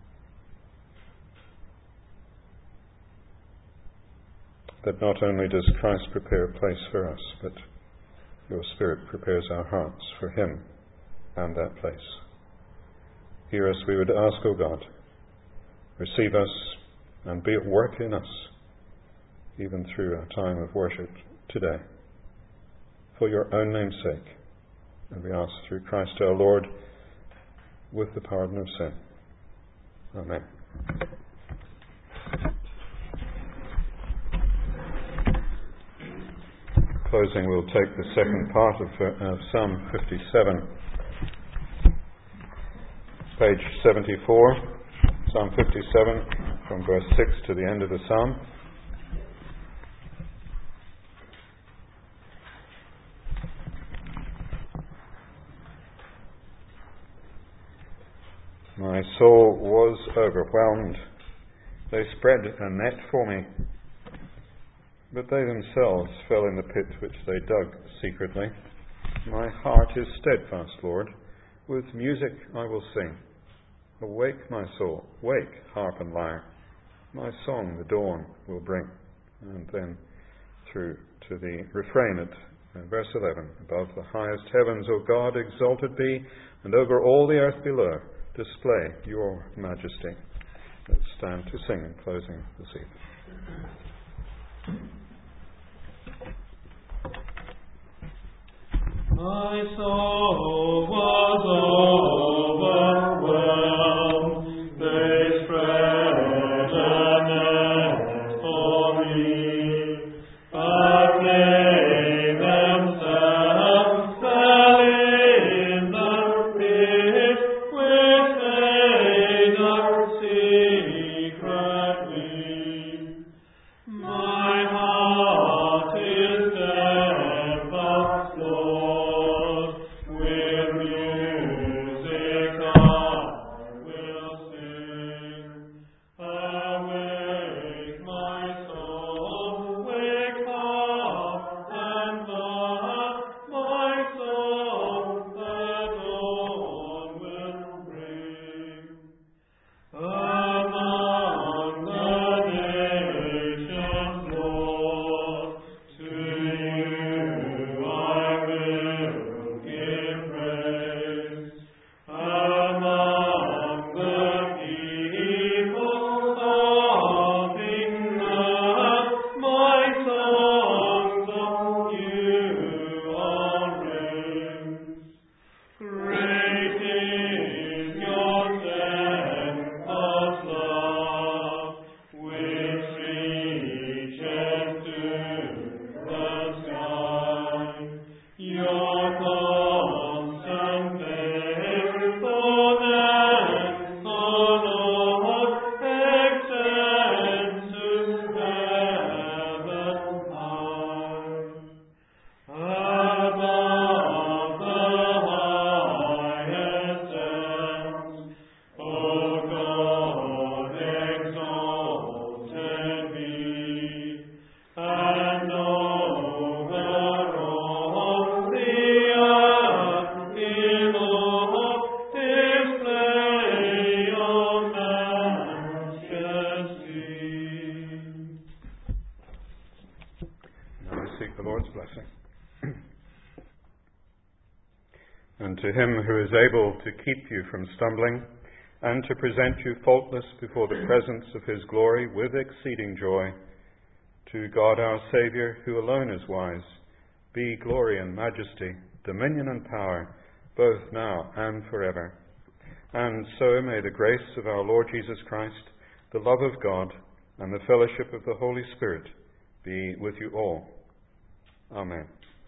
That not only does Christ prepare a place for us, but your Spirit prepares our hearts for him and that place. Hear us, we would ask, O God. Receive us and be at work in us, even through our time of worship today, for your own name's sake. And we ask through Christ our Lord, with the pardon of sin. Amen. Closing, we'll take the second part of uh, Psalm fifty-seven. Page seventy-four, Psalm fifty-seven, from verse six to the end of the psalm. My soul was overwhelmed. They spread a net for me, but they themselves fell in the pit which they dug secretly. My heart is steadfast, Lord. With music I will sing. Awake, my soul. Wake, harp and lyre. My song the dawn will bring. And then through to the refrain at uh, verse eleven. Above the highest heavens, O God, exalted be, and over all the earth below, display your majesty. Let's stand to sing in closing this evening. My soul was overwhelmed. They spread a net for me, but they themselves fell in the pit which they dug secretly. My heart is steadfast, Lord. With seek the Lord's blessing. And to him who is able to keep you from stumbling and to present you faultless before the presence of his glory with exceeding joy, to God our Saviour, who alone is wise, be glory and majesty, dominion and power, both now and forever. And so may the grace of our Lord Jesus Christ, the love of God, and the fellowship of the Holy Spirit be with you all. Amen.